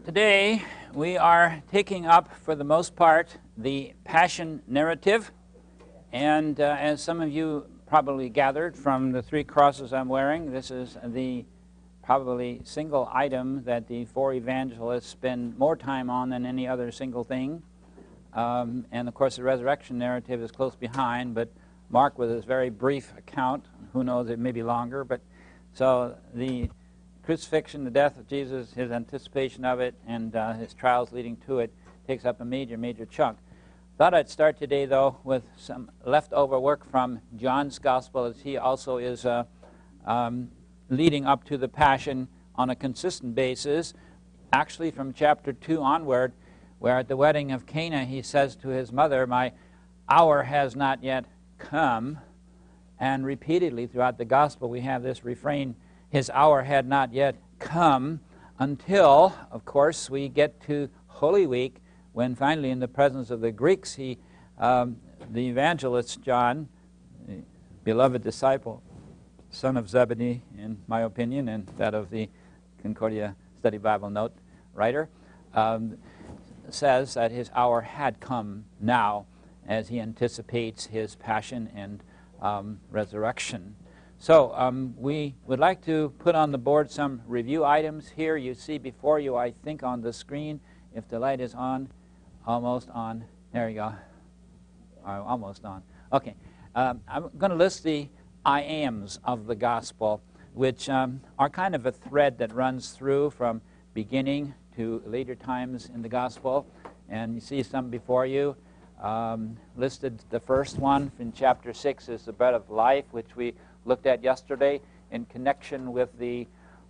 Today we are taking up, for the most part, the Passion narrative. And as some of you probably gathered from the three crosses I'm wearing, this is the probably single item that the four evangelists spend more time on than any other single thing. And of course the resurrection narrative is close behind, but Mark with his very brief account, who knows, it may be longer, but so the crucifixion, the death of Jesus, his anticipation of it, and his trials leading to it takes up a major chunk. Thought I'd start today, though, with some leftover work from John's Gospel, as he also is leading up to the Passion on a consistent basis, actually from chapter 2 onward, where at the wedding of Cana he says to his mother, "My hour has not yet come," and repeatedly throughout the Gospel we have this refrain, his hour had not yet come, until, of course, we get to Holy Week, when finally in the presence of the Greeks, the evangelist John, the beloved disciple, son of Zebedee, in my opinion, and that of the Concordia Study Bible Note writer, says that his hour had come now as he anticipates his passion and resurrection. So we would like to put on the board some review items here. You see before you, I think, on the screen, if the light is on, almost on. There you go. Almost on. Okay. I'm going to list the I ams of the gospel, which are kind of a thread that runs through from beginning to later times in the gospel. And you see some before you. Listed the first one in chapter 6 is the bread of life, which we looked at yesterday in connection with the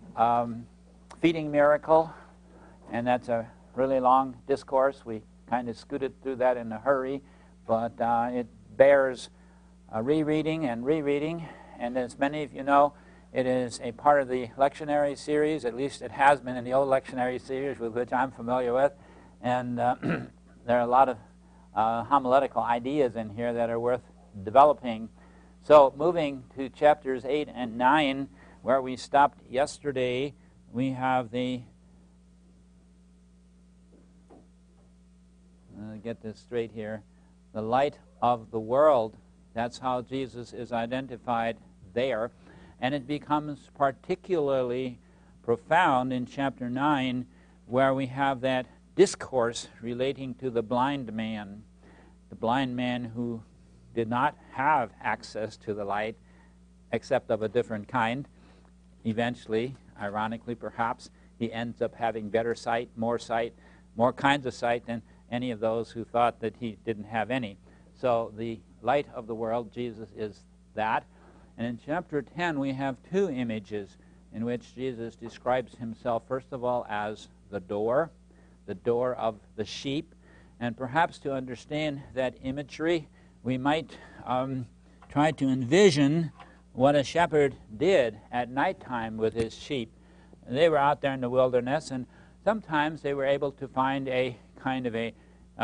feeding miracle, and that's a really long discourse. We kind of scooted through that in a hurry, but it bears rereading, and as many of you know, it is a part of the lectionary series. At least it has been in the old lectionary series, with which I'm familiar with, and there are a lot of homiletical ideas in here that are worth developing. So moving to chapters 8 and 9, where we stopped yesterday, we have the, get this straight here, the light of the world. That's how Jesus is identified there. And it becomes particularly profound in chapter 9, where we have that discourse relating to the blind man who did not have access to the light except of a different kind. Eventually, ironically perhaps, he ends up having better sight, more kinds of sight than any of those who thought that he didn't have any. So the light of the world, Jesus is that. And in chapter 10 we have two images in which Jesus describes himself, first of all, as the door of the sheep. And perhaps to understand that imagery, we might try to envision what a shepherd did at nighttime with his sheep. They were out there in the wilderness, and sometimes they were able to find a kind of a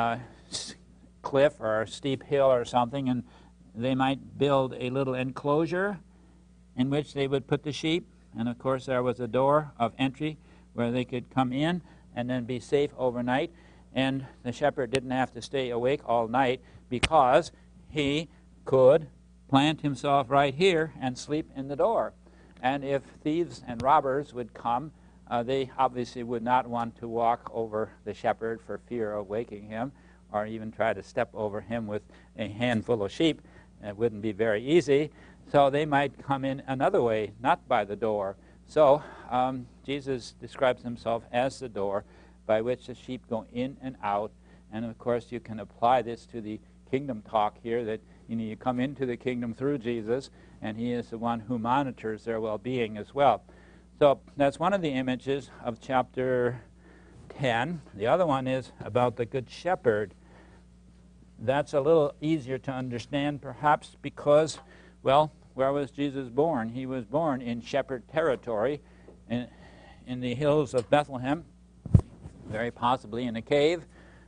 cliff or a steep hill or something, and they might build a little enclosure in which they would put the sheep. And of course there was a door of entry where they could come in and then be safe overnight. And the shepherd didn't have to stay awake all night, because he could plant himself right here and sleep in the door. And if thieves and robbers would come, they obviously would not want to walk over the shepherd for fear of waking him, or even try to step over him with a handful of sheep. It wouldn't be very easy. So they might come in another way, not by the door. So Jesus describes himself as the door by which the sheep go in and out. And of course you can apply this to the kingdom talk here, that you come into the kingdom through Jesus, and he is the one who monitors their well-being as well. So that's one of the images of chapter 10. The other one is about the good shepherd. That's a little easier to understand perhaps because, well, where was Jesus born? He was born in shepherd territory, in the hills of Bethlehem, very possibly in a cave.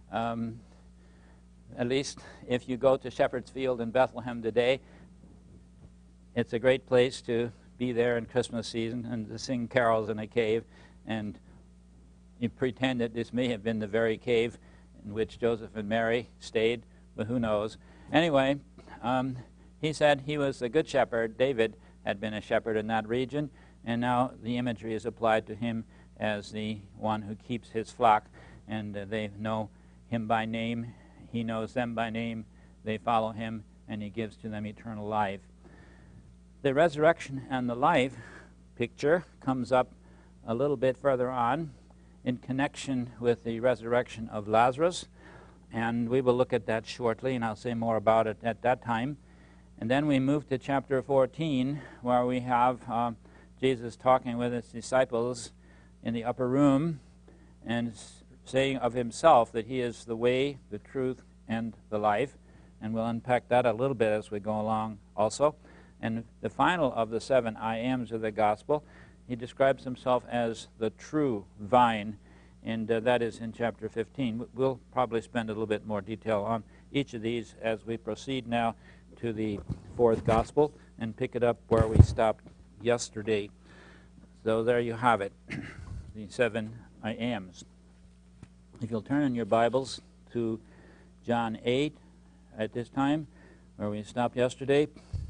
At least if you go to Shepherd's Field in Bethlehem today, it's a great place to be there in Christmas season and to sing carols in a cave and You pretend that this may have been the very cave in which Joseph and Mary stayed, but who knows. Anyway, he said he was a good shepherd. David had been a shepherd in that region, and now the imagery is applied to him as the one who keeps his flock, and they know him by name. He knows them by name. They follow him, and he gives to them eternal life. The resurrection and the life picture comes up a little bit further on in connection with the resurrection of Lazarus, and we will look at that shortly, and I'll say more about it at that time. And then we move to chapter 14, where we have Jesus talking with his disciples in the upper room and saying of himself that he is the way, the truth, and the life. And we'll unpack that a little bit as we go along also. And the final of the 7 I ams of the gospel, he describes himself as the true vine, and that is in chapter 15. We'll probably spend a little bit more detail on each of these as we proceed now to the 4th gospel and pick it up where we stopped yesterday. So there you have it, the 7 I ams. If you'll turn in your Bibles to John 8 at this time, where we stopped yesterday,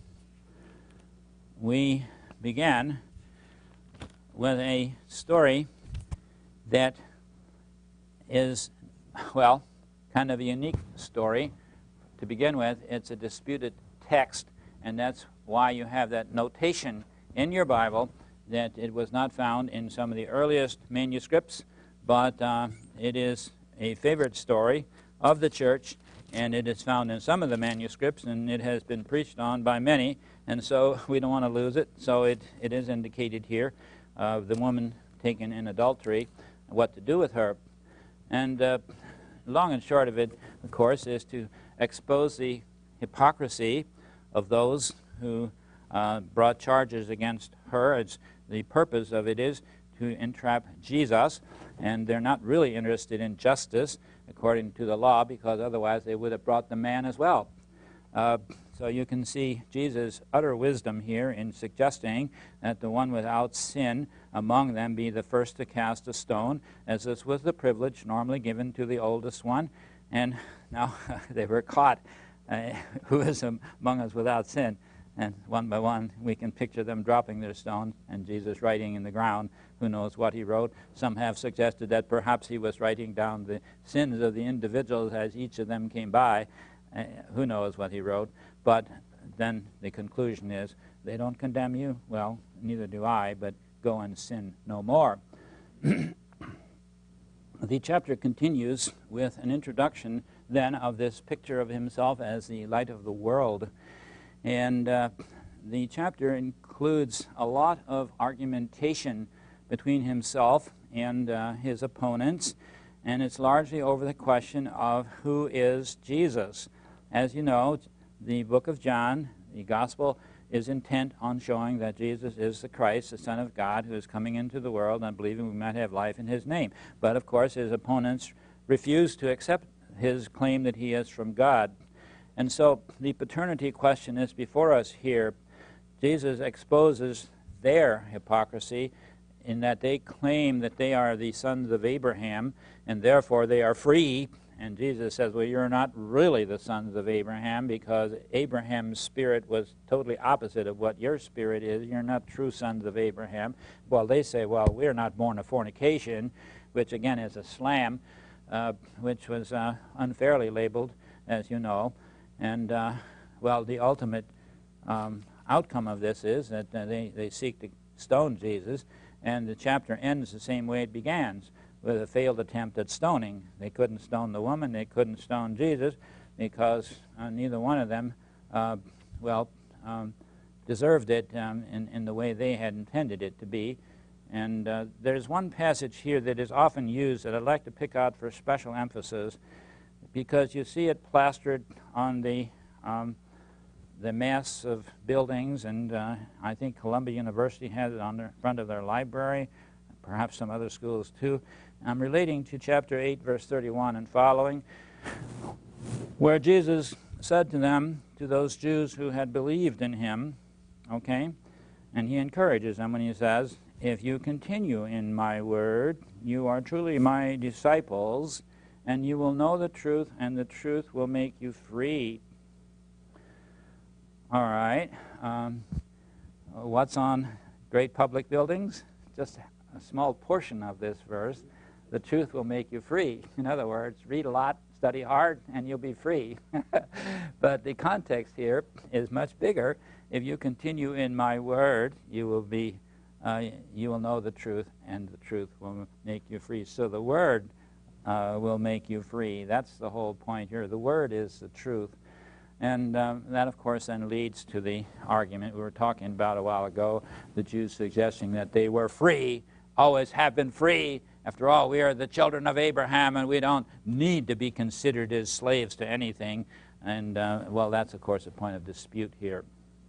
we began with a story that is, well, kind of a unique story. To begin with, it's a disputed text, and that's why you have that notation in your Bible that it was not found in some of the earliest manuscripts, but it is a favorite story of the church, and it is found in some of the manuscripts, and it has been preached on by many, and so we don't want to lose it. So it is indicated here, the woman taken in adultery, what to do with her. And long and short of it, of course, is to expose the hypocrisy of those who brought charges against her. The purpose of it is to entrap Jesus, and they're not really interested in justice according to the law, because otherwise they would have brought the man as well. So you can see Jesus' utter wisdom here in suggesting that the one without sin among them be the first to cast a stone, as this was the privilege normally given to the oldest one. And now they were caught. Who is among us without sin? And one by one, we can picture them dropping their stone and Jesus writing in the ground. Who knows what he wrote? Some have suggested that perhaps he was writing down the sins of the individuals as each of them came by. Who knows what he wrote? But then the conclusion is, they don't condemn you. Well, neither do I, but go and sin no more. The chapter continues with an introduction then of this picture of himself as the light of the world. And the chapter includes a lot of argumentation between himself and his opponents, and it's largely over the question of who is Jesus. As you know, the book of John, the gospel, is intent on showing that Jesus is the Christ, the Son of God, who is coming into the world and believing we might have life in his name. But, of course, his opponents refuse to accept his claim that he is from God. And so the paternity question is before us here. Jesus exposes their hypocrisy in that they claim that they are the sons of Abraham, and therefore they are free. And Jesus says, well, you're not really the sons of Abraham, because Abraham's spirit was totally opposite of what your spirit is. You're not true sons of Abraham. Well, they say, well, we're not born of fornication, which again is a slam, which was unfairly labeled, as you know. And, well, the ultimate outcome of this is that they seek to stone Jesus, and the chapter ends the same way it begins, with a failed attempt at stoning. They couldn't stone the woman, they couldn't stone Jesus, because neither one of them, deserved it in the way they had intended it to be. And there's one passage here that is often used that I'd like to pick out for special emphasis, because you see it plastered on the mass of buildings, and I think Columbia University has it on the front of their library, perhaps some other schools too. I'm relating to chapter 8, verse 31 and following, where Jesus said to them, to those Jews who had believed in him, okay, and he encourages them when he says, If you continue in my word, you are truly my disciples, and you will know the truth, and the truth will make you free. All right. What's on great public buildings? Just a small portion of this verse. The truth will make you free. In other words, read a lot, study hard, and you'll be free. But the context here is much bigger. If you continue in my word, you will know the truth, and the truth will make you free. So the word will make you free. That's the whole point here. The word is the truth. And that, of course, then leads to the argument we were talking about a while ago, the Jews suggesting that they were free, always have been free. After all, we are the children of Abraham, and we don't need to be considered as slaves to anything. And, well, that's, of course, a point of dispute here.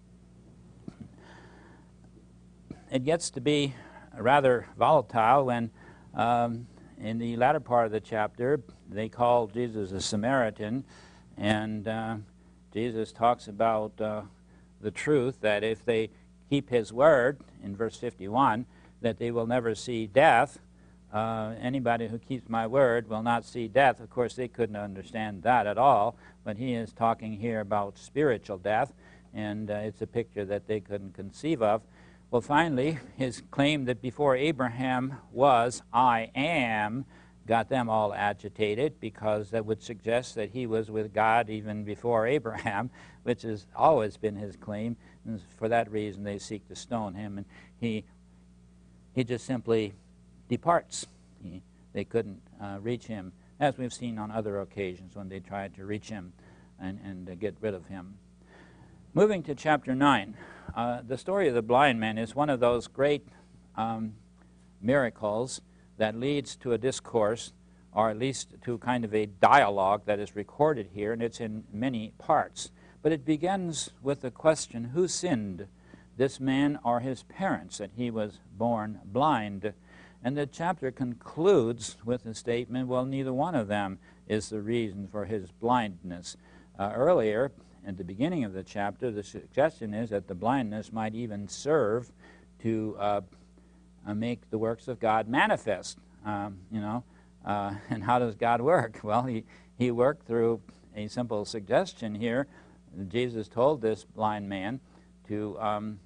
It gets to be rather volatile when, in the latter part of the chapter, they call Jesus a Samaritan, and Jesus talks about the truth, that if they keep his word, in verse 51, that they will never see death. Anybody who keeps my word will not see death. Of course, they couldn't understand that at all, but he is talking here about spiritual death, and it's a picture that they couldn't conceive of. Well, finally, his claim that before Abraham was, I am, got them all agitated, because that would suggest that he was with God even before Abraham, which has always been his claim. And for that reason, they seek to stone him, and he just simply departs. They couldn't reach him, as we've seen on other occasions when they tried to reach him and get rid of him. Moving to chapter 9, the story of the blind man is one of those great miracles that leads to a discourse, or at least to kind of a dialogue that is recorded here, and it's in many parts. But it begins with the question, who sinned, this man or his parents, that he was born blind? And the chapter concludes with the statement, well, neither one of them is the reason for his blindness. Earlier, at the beginning of the chapter, the suggestion is that the blindness might even serve to make the works of God manifest. And how does God work? Well, he worked through a simple suggestion here. Jesus told this blind man to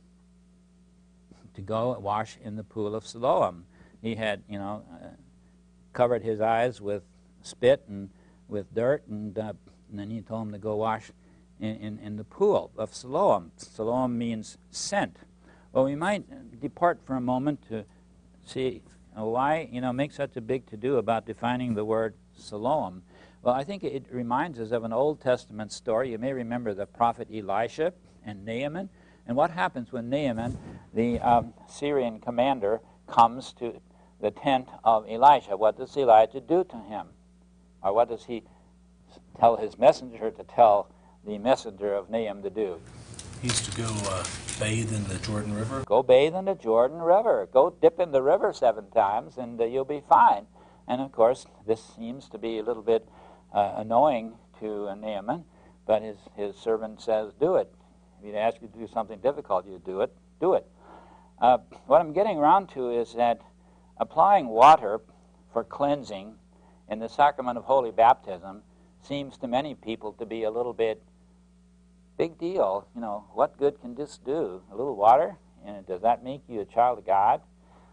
go wash in the pool of Siloam. He had, covered his eyes with spit and with dirt, and then he told him to go wash in the pool of Siloam. Siloam means sent. Well, we might depart for a moment to see why, make such a big to-do about defining the word Siloam. Well, I think it reminds us of an Old Testament story. You may remember the prophet Elisha and Naaman. And what happens when Naaman, the Syrian commander, comes to the tent of Elisha? What does Elijah do to him? Or what does he tell his messenger to tell the messenger of Naaman to do? He's to go bathe in the Jordan River. Go bathe in the Jordan River. Go dip in the river 7 times, and you'll be fine. And, of course, this seems to be a little bit annoying to Naaman, but his servant says, do it. If he'd ask you to do something difficult, you do it. Do it. What I'm getting around to is that applying water for cleansing in the sacrament of holy baptism seems to many people to be a little bit big deal. What good can this do? A little water? And does that make you a child of God?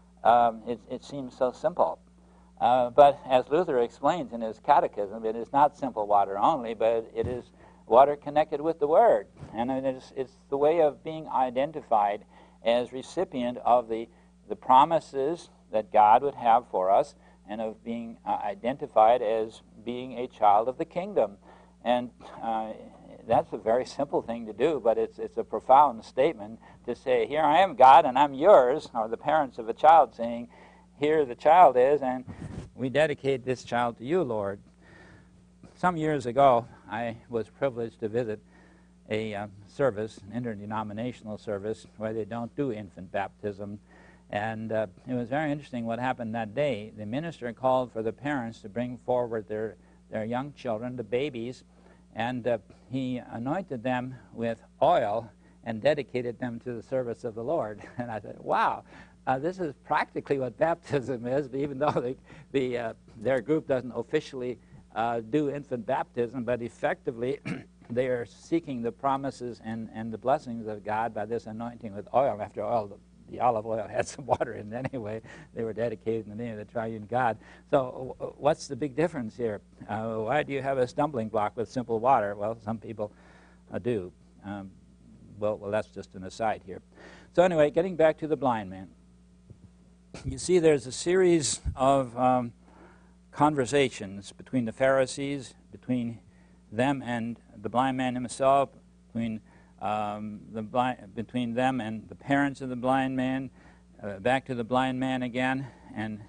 It seems so simple. But as Luther explains in his catechism, it is not simple water only, but it is water connected with the Word. And it's the way of being identified as recipient of the promises that God would have for us, and of being identified as being a child of the kingdom. And that's a very simple thing to do, but it's a profound statement to say, here I am, God, and I'm yours, or the parents of a child saying, here the child is, and we dedicate this child to you, Lord. Some years ago, I was privileged to visit a service, an interdenominational service, where they don't do infant baptism. And it was very interesting what happened that day. The minister called for the parents to bring forward their young children, the babies, and he anointed them with oil and dedicated them to the service of the Lord. And I said, wow, This is practically what baptism is, even though their group doesn't officially do infant baptism, but effectively they are seeking the promises and the blessings of God by this anointing with oil. After all, the olive oil had some water in it anyway. They were dedicated in the name of the triune God. So what's the big difference here? Why do you have a stumbling block with simple water? Well, some people do. Well, that's just an aside here. So anyway, getting back to the blind man. You see there's a series of conversations between the Pharisees, between them and the blind man himself, between them and the parents of the blind man, back to the blind man again. And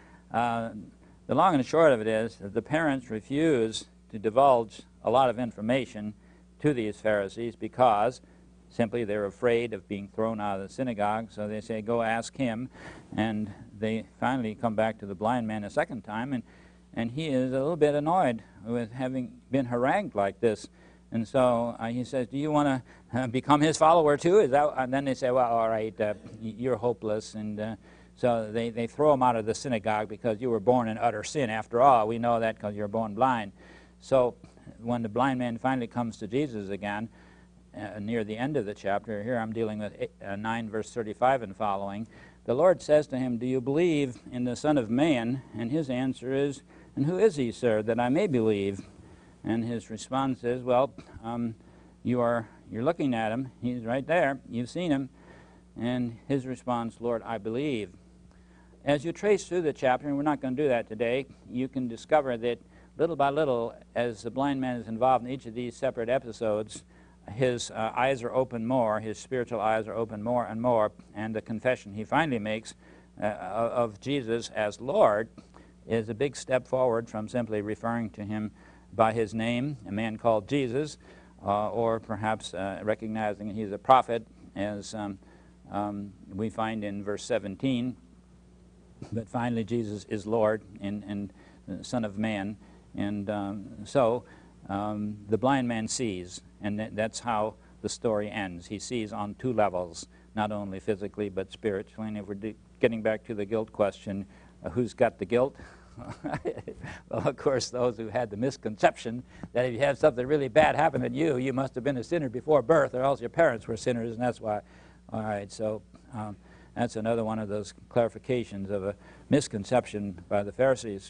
the long and short of it is that the parents refuse to divulge a lot of information to these Pharisees because simply they're afraid of being thrown out of the synagogue, so they say, go ask him. And they finally come back to the blind man a second time, and he is a little bit annoyed with having been harangued like this. And so he says, do you want to become his follower too? And then they say, well, all right, you're hopeless. And so they throw him out of the synagogue because you were born in utter sin. After all, we know that because you're born blind. So when the blind man finally comes to Jesus again, near the end of the chapter, here I'm dealing with 9 verse 35 and following, the Lord says to him, do you believe in the Son of Man? And his answer is, and who is he, sir, that I may believe? And his response is, well, you're looking at him. He's right there. You've seen him. And his response, Lord, I believe. As you trace through the chapter, and we're not going to do that today, you can discover that little by little, as the blind man is involved in each of these separate episodes, his eyes are open more, his spiritual eyes are open more and more, and the confession he finally makes of Jesus as Lord is a big step forward from simply referring to him by his name, a man called Jesus, or perhaps recognizing he's a prophet, as we find in verse 17. But finally, Jesus is Lord and the Son of Man. And so the blind man sees, and that's how the story ends. He sees on two levels, not only physically but spiritually. And if we're getting back to the guilt question, who's got the guilt? Well, of course, those who had the misconception that if you had something really bad happen to you, you must have been a sinner before birth, or else your parents were sinners, and that's why. All right, so that's another one of those clarifications of a misconception by the Pharisees.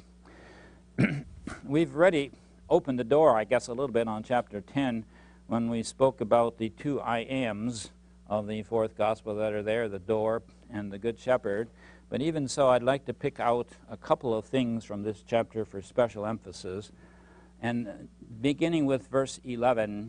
We've already opened the door, I guess, a little bit on chapter 10 when we spoke about the two I ams of the fourth gospel that are there, the door and the Good Shepherd. But even so, I'd like to pick out a couple of things from this chapter for special emphasis. And beginning with verse 11,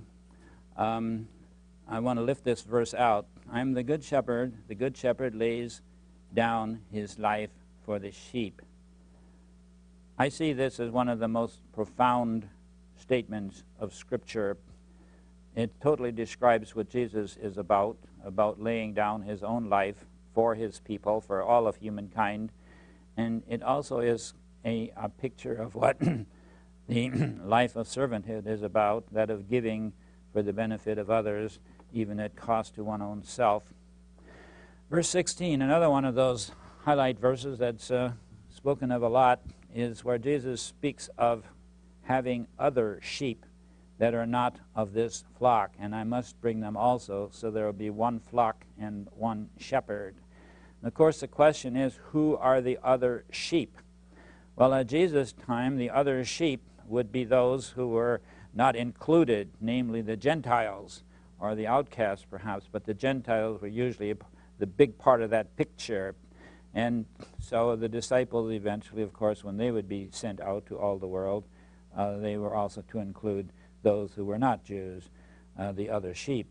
I want to lift this verse out. I am the good shepherd lays down his life for the sheep. I see this as one of the most profound statements of Scripture. It totally describes what Jesus is about laying down his own life for his people, for all of humankind. And it also is a picture of what the life of servanthood is about, that of giving for the benefit of others, even at cost to one's own self. Verse 16, another one of those highlight verses that's spoken of a lot, is where Jesus speaks of having other sheep that are not of this flock, and I must bring them also, so there will be one flock and one shepherd. And of course, the question is, who are the other sheep? Well, at Jesus' time, the other sheep would be those who were not included, namely the Gentiles, or the outcasts perhaps, but the Gentiles were usually the big part of that picture. And so the disciples eventually, of course, when they would be sent out to all the world, they were also to include those who were not Jews, the other sheep.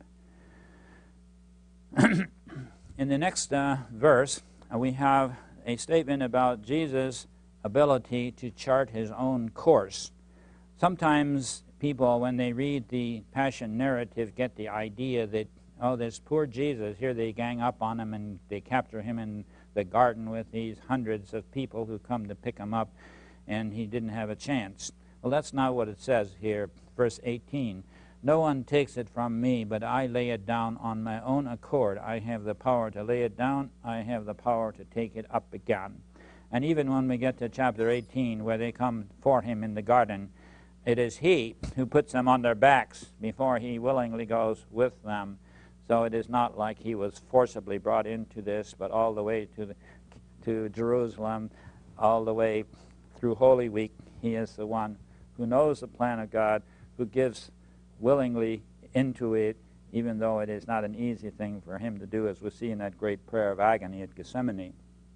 In the next verse, we have a statement about Jesus' ability to chart his own course. Sometimes people, when they read the Passion narrative, get the idea that, oh, this poor Jesus, here they gang up on him and they capture him in the garden with these hundreds of people who come to pick him up, and he didn't have a chance. Well, that's not what it says here. Verse 18, No one takes it from me, but I lay it down on my own accord. I have the power to lay it down. I have the power to take it up again. And even when we get to chapter 18, where they come for him in the garden, it is he who puts them on their backs before he willingly goes with them. So it is not like he was forcibly brought into this, but all the way to Jerusalem, all the way through Holy Week, he is the one who knows the plan of God, who gives willingly into it, even though it is not an easy thing for him to do, as we see in that great prayer of agony at Gethsemane.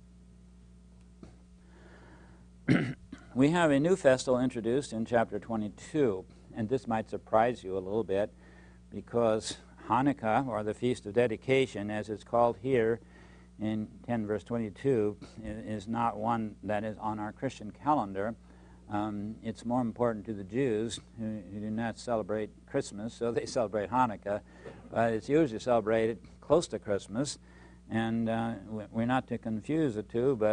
We have a new festival introduced in chapter 22, and this might surprise you a little bit, because Hanukkah, or the Feast of Dedication, as it's called here in 10 verse 22, is not one that is on our Christian calendar. It's more important to the Jews who do not celebrate Christmas, so they celebrate Hanukkah, but it's usually celebrated close to Christmas, and we're not to confuse the two, but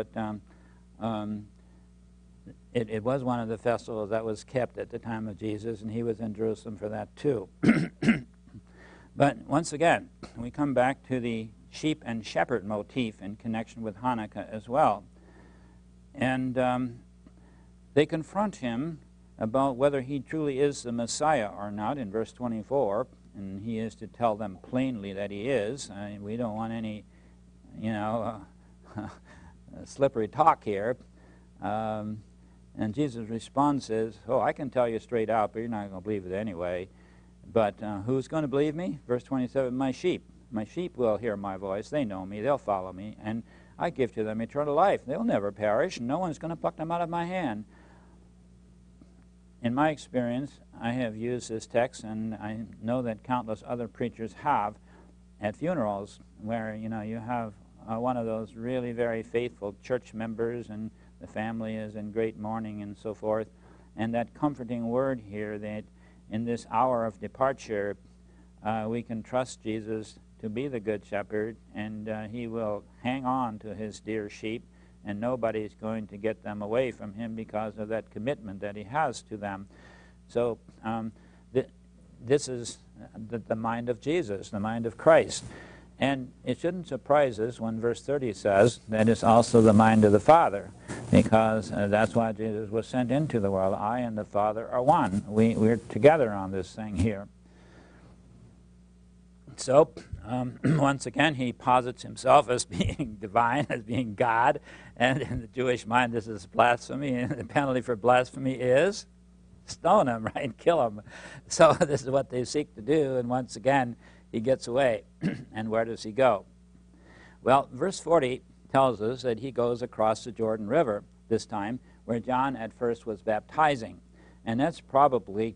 it was one of the festivals that was kept at the time of Jesus, and he was in Jerusalem for that too. But once again, we come back to the sheep and shepherd motif in connection with Hanukkah as well. And they confront him about whether he truly is the Messiah or not in verse 24, and he is to tell them plainly that he is. We don't want any, slippery talk here. And Jesus' response is, oh, I can tell you straight out, but you're not going to believe it anyway. But who's going to believe me? Verse 27, my sheep. My sheep will hear my voice. They know me. They'll follow me. And I give to them eternal life. They'll never perish, and no one's going to pluck them out of my hand. In my experience, I have used this text, and I know that countless other preachers have, at funerals where, you have one of those really very faithful church members, and the family is in great mourning and so forth. And that comforting word here, that in this hour of departure, we can trust Jesus to be the good shepherd, and he will hang on to his dear sheep, and nobody's going to get them away from him because of that commitment that he has to them. So this is the mind of Jesus, the mind of Christ. And it shouldn't surprise us when verse 30 says that it's also the mind of the Father, because that's why Jesus was sent into the world. I and the Father are one. We're together on this thing here. So, once again, he posits himself as being divine, as being God, and in the Jewish mind this is blasphemy, and the penalty for blasphemy is stone him, right? Kill him. So this is what they seek to do, and once again, he gets away. And where does he go? Well, verse 40 tells us that he goes across the Jordan River this time, where John at first was baptizing. And that's probably,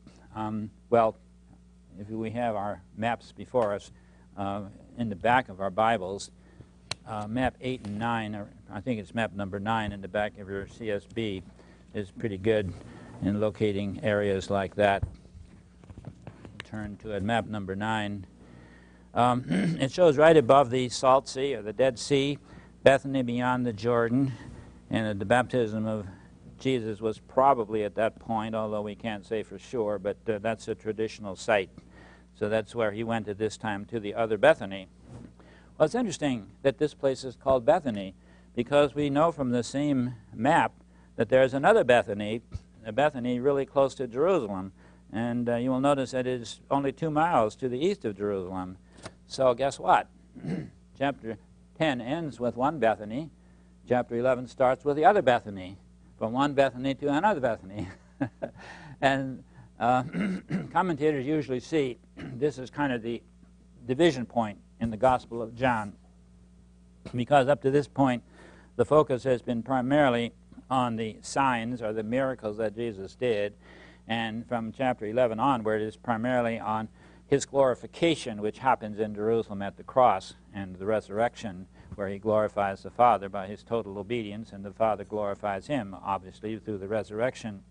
if we have our maps before us, in the back of our Bibles, map 8 and 9, or I think it's map number 9 in the back of your CSB, is pretty good in locating areas like that. Turn to it, map number 9. It shows right above the Salt Sea, or the Dead Sea, Bethany beyond the Jordan, and the baptism of Jesus was probably at that point, although we can't say for sure, but that's a traditional site. So that's where he went at this time, to the other Bethany. Well, it's interesting that this place is called Bethany, because we know from the same map that there's another Bethany, a Bethany really close to Jerusalem. And you will notice that it is only 2 miles to the east of Jerusalem. So guess what? Chapter 10 ends with one Bethany. Chapter 11 starts with the other Bethany, from one Bethany to another Bethany. And commentators usually see this is kind of the division point in the Gospel of John, because up to this point the focus has been primarily on the signs or the miracles that Jesus did, and from chapter 11 onward is primarily on his glorification, which happens in Jerusalem at the cross, and the resurrection, where he glorifies the Father by his total obedience, and the Father glorifies him, obviously, through the resurrection.